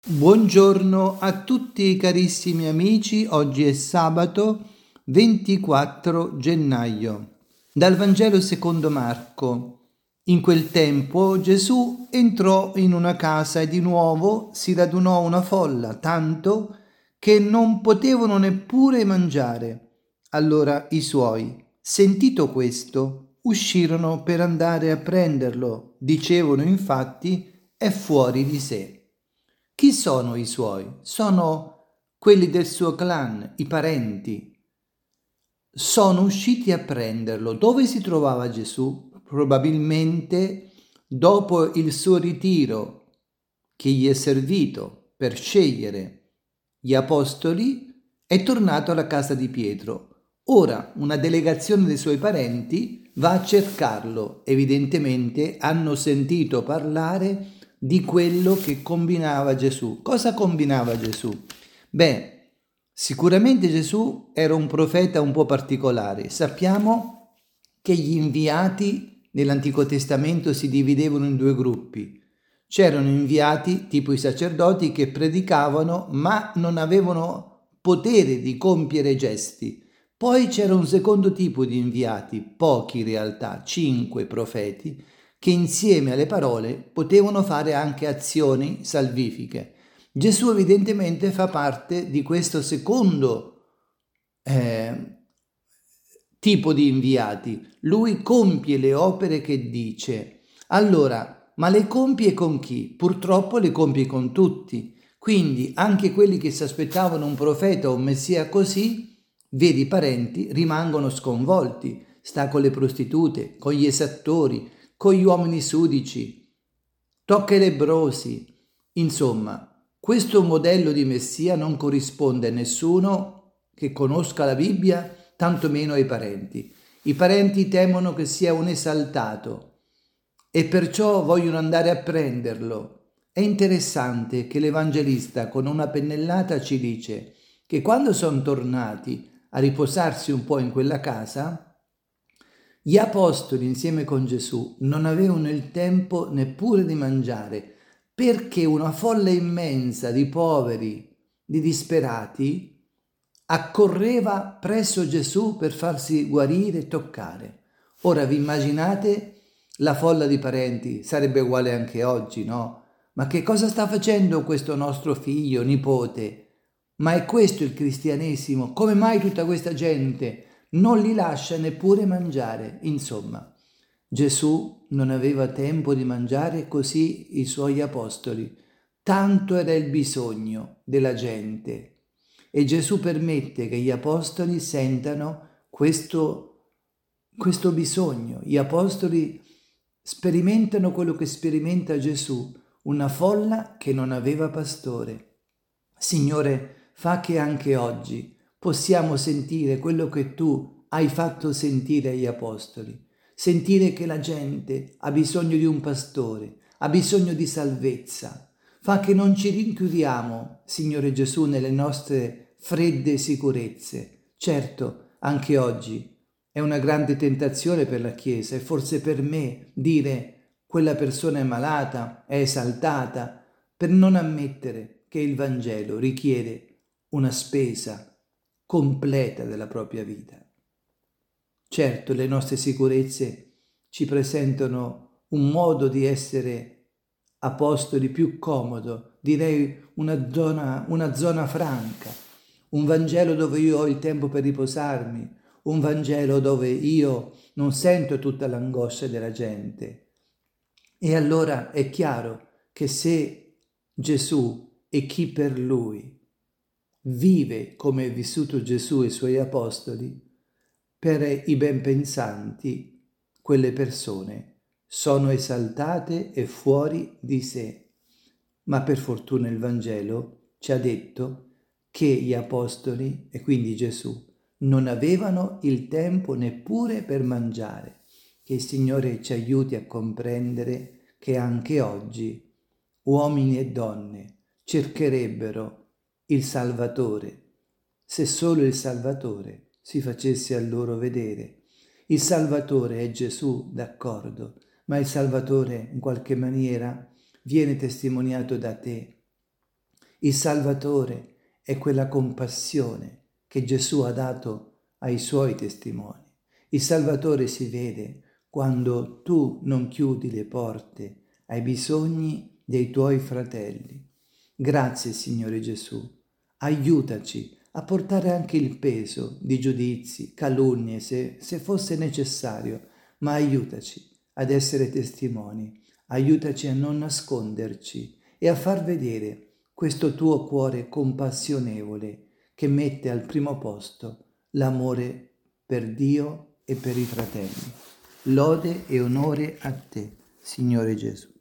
Buongiorno a tutti carissimi amici, oggi è sabato 24 gennaio. Dal Vangelo secondo Marco. In quel tempo Gesù entrò in una casa e di nuovo si radunò una folla, tanto che non potevano neppure mangiare. Allora i suoi, sentito questo, uscirono per andare a prenderlo. Dicevano infatti, è fuori di sé. Chi sono i suoi? Sono quelli del suo clan, i parenti. Sono usciti a prenderlo. Dove si trovava Gesù? Probabilmente dopo il suo ritiro che gli è servito per scegliere gli apostoli, è tornato alla casa di Pietro. Ora una delegazione dei suoi parenti va a cercarlo. Evidentemente hanno sentito parlare di quello che combinava Gesù. Cosa combinava Gesù? Beh, sicuramente Gesù era un profeta un po' particolare. Sappiamo che gli inviati nell'Antico Testamento si dividevano in due gruppi. C'erano inviati, tipo i sacerdoti, che predicavano ma non avevano potere di compiere gesti. Poi c'era un secondo tipo di inviati, pochi in realtà, 5 profeti, che insieme alle parole potevano fare anche azioni salvifiche. Gesù evidentemente fa parte di questo secondo tipo di inviati. Lui compie le opere che dice. Allora, ma le compie con chi? Purtroppo le compie con tutti. Quindi anche quelli che si aspettavano un profeta o un messia così, veri parenti, rimangono sconvolti. Sta con le prostitute, con gli esattori, con gli uomini sudici, tocca ai lebbrosi. Insomma, questo modello di messia non corrisponde a nessuno che conosca la Bibbia, tanto meno ai parenti. I parenti temono che sia un esaltato e perciò vogliono andare a prenderlo. È interessante che l'Evangelista con una pennellata ci dice che quando sono tornati a riposarsi un po' in quella casa, gli apostoli insieme con Gesù non avevano il tempo neppure di mangiare perché una folla immensa di poveri, di disperati, accorreva presso Gesù per farsi guarire e toccare. Ora vi immaginate la folla di parenti? Sarebbe uguale anche oggi, no? Ma che cosa sta facendo questo nostro figlio, nipote? Ma è questo il cristianesimo? Come mai tutta questa gente non li lascia neppure mangiare? Insomma, Gesù non aveva tempo di mangiare, così i suoi apostoli. Tanto era il bisogno della gente. E Gesù permette che gli apostoli sentano questo bisogno. Gli apostoli sperimentano quello che sperimenta Gesù, una folla che non aveva pastore. Signore, fa che anche oggi possiamo sentire quello che tu hai fatto sentire agli apostoli, sentire che la gente ha bisogno di un pastore, ha bisogno di salvezza. Fa che non ci rinchiudiamo, Signore Gesù, nelle nostre fredde sicurezze. Certo, anche oggi è una grande tentazione per la Chiesa e forse per me dire quella persona è malata, è esaltata, per non ammettere che il Vangelo richiede una spesa completa della propria vita. Certo, le nostre sicurezze ci presentano un modo di essere apostoli più comodo, direi una zona franca, un Vangelo dove io ho il tempo per riposarmi, un Vangelo dove io non sento tutta l'angoscia della gente. E allora è chiaro che se Gesù e chi per lui vive come è vissuto Gesù e i suoi apostoli, per i ben pensanti, quelle persone sono esaltate e fuori di sé. Ma per fortuna il Vangelo ci ha detto che gli apostoli, e quindi Gesù, non avevano il tempo neppure per mangiare. Che il Signore ci aiuti a comprendere che anche oggi uomini e donne cercherebbero il Salvatore, se solo il Salvatore si facesse a loro vedere. Il Salvatore è Gesù, d'accordo, ma il Salvatore in qualche maniera viene testimoniato da te. Il Salvatore è quella compassione che Gesù ha dato ai suoi testimoni. Il Salvatore si vede quando tu non chiudi le porte ai bisogni dei tuoi fratelli. Grazie, Signore Gesù. Aiutaci a portare anche il peso di giudizi, calunnie, se fosse necessario, ma aiutaci ad essere testimoni, aiutaci a non nasconderci e a far vedere questo tuo cuore compassionevole che mette al primo posto l'amore per Dio e per i fratelli. Lode e onore a te, Signore Gesù.